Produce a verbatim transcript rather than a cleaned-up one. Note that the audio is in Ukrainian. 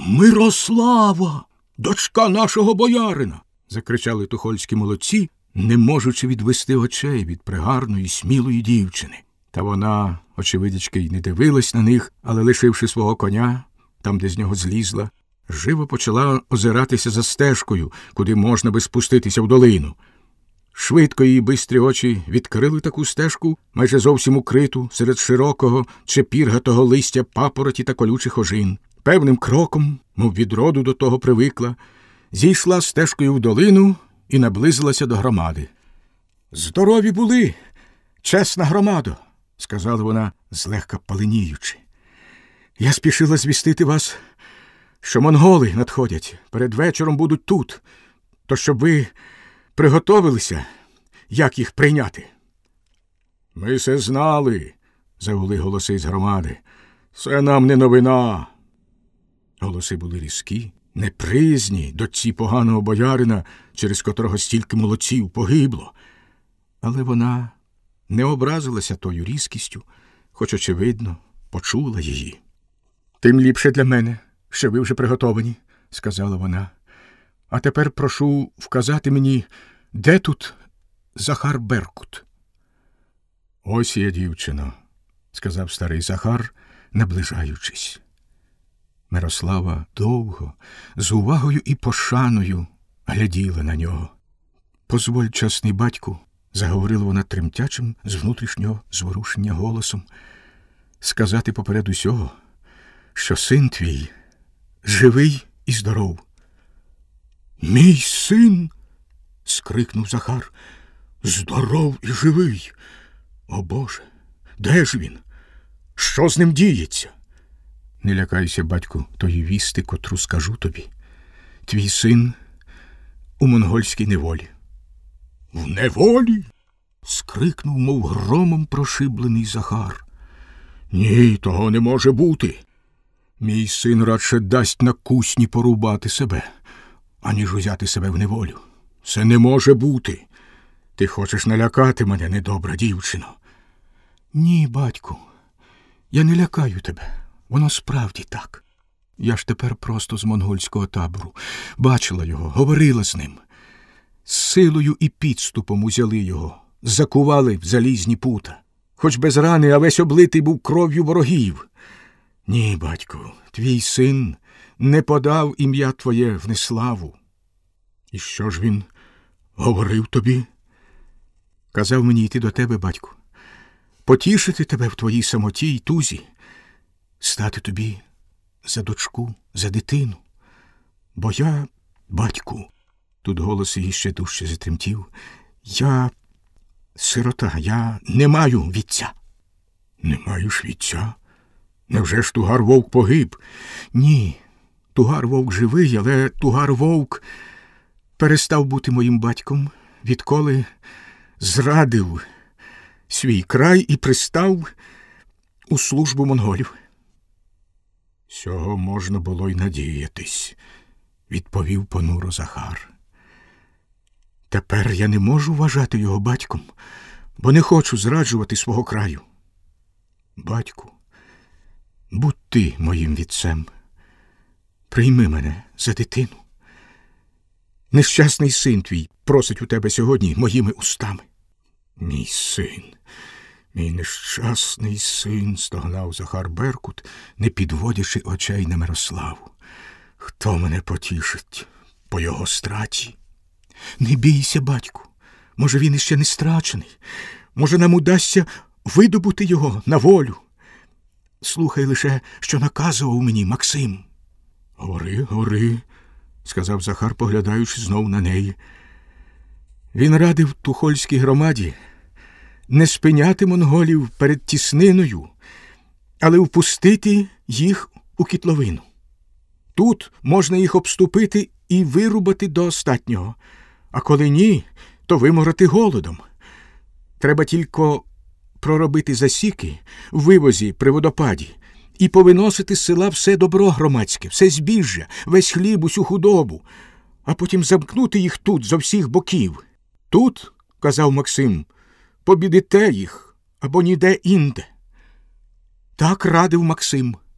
Мирослава, дочка нашого боярина! Закричали тухольські молодці, не можучи відвести очей від пригарної, смілої дівчини. Та вона, очевидячки, й не дивилась на них, але, лишивши свого коня, там, де з нього злізла, живо почала озиратися за стежкою, куди можна би спуститися в долину. Швидко її бистрі очі відкрили таку стежку, майже зовсім укриту серед широкого чепіргатого листя папороті та колючих ожин. Певним кроком, мов від роду до того привикла, зійшла стежкою в долину і наблизилася до громади. «Здорові були, чесна громадо!» – сказала вона, злегка паленіючи. «Я спішила звістити вас, що монголи надходять, перед вечором будуть тут, то щоб ви приготовилися, як їх прийняти». «Ми все знали», – загули голоси з громади. «Це нам не новина». Голоси були різкі, неприязні до ці поганого боярина, через котрого стільки молодців погибло. Але вона не образилася тою різкістю, хоч, очевидно, почула її. «Тим ліпше для мене, що ви вже приготовані», – сказала вона. «А тепер прошу вказати мені, де тут Захар Беркут?» «Ось є, дівчино», – сказав старий Захар, наближаючись. Мирослава довго, з увагою і пошаною гляділа на нього. «Позволь, чесний батьку», – заговорила вона тремтячим з внутрішнього зворушення голосом, «сказати поперед усього, що син твій живий і здоров». «Мій син?» – скрикнув Захар. «Здоров і живий! О Боже, де ж він? Що з ним діється?» «Не лякайся, батьку, тої вісти, котру скажу тобі. Твій син у монгольській неволі». «В неволі?» – скрикнув, мов громом прошиблений Захар. «Ні, того не може бути. Мій син радше дасть на кусні порубати себе, аніж узяти себе в неволю. Це не може бути. Ти хочеш налякати мене, недобра дівчино». «Ні, батьку, я не лякаю тебе. Воно справді так. Я ж тепер просто з монгольського табору. Бачила його, говорила з ним. З силою і підступом узяли його, закували в залізні пута. Хоч без рани, а весь облитий був кров'ю ворогів. Ні, батьку, твій син не подав ім'я твоє в неславу». «І що ж він говорив тобі?» «Казав мені йти до тебе, батьку, потішити тебе в твоїй самоті й тузі, стати тобі за дочку, за дитину. Бо я, батьку», тут голос її ще дужче затремтів, «я сирота, я не маю вітця». «Не маєш вітця? Невже ж Тугар-Вовк погиб?» «Ні, Тугар-Вовк живий, але Тугар-Вовк перестав бути моїм батьком, відколи зрадив свій край і пристав у службу монголів». «Цього можна було й надіятись», – відповів понуро Захар. «Тепер я не можу вважати його батьком, бо не хочу зраджувати свого краю. Батьку, будь ти моїм вітцем, прийми мене за дитину. Нещасний син твій просить у тебе сьогодні моїми устами». «Мій син, мій нещасний син», – стогнав Захар Беркут, не підводячи очей на Мирославу. «Хто мене потішить по його страті?» «Не бійся, батьку, може він іще не страчений, може нам удасться видобути його на волю. Слухай лише, що наказував мені Максим». «Говори, говори», – сказав Захар, поглядаючи знов на неї. Він радив тухольській громаді не спиняти монголів перед тісниною, але впустити їх у кітловину. Тут можна їх обступити і вирубати до остатнього, а коли ні, то виморати голодом. Треба тільки проробити засіки в вивозі при водопаді і повиносити з села все добро громадське, все збіжжя, весь хліб, усю худобу, а потім замкнути їх тут зо всіх боків. Тут, казав Максим, побідите їх або ніде інде. Так радив Максим.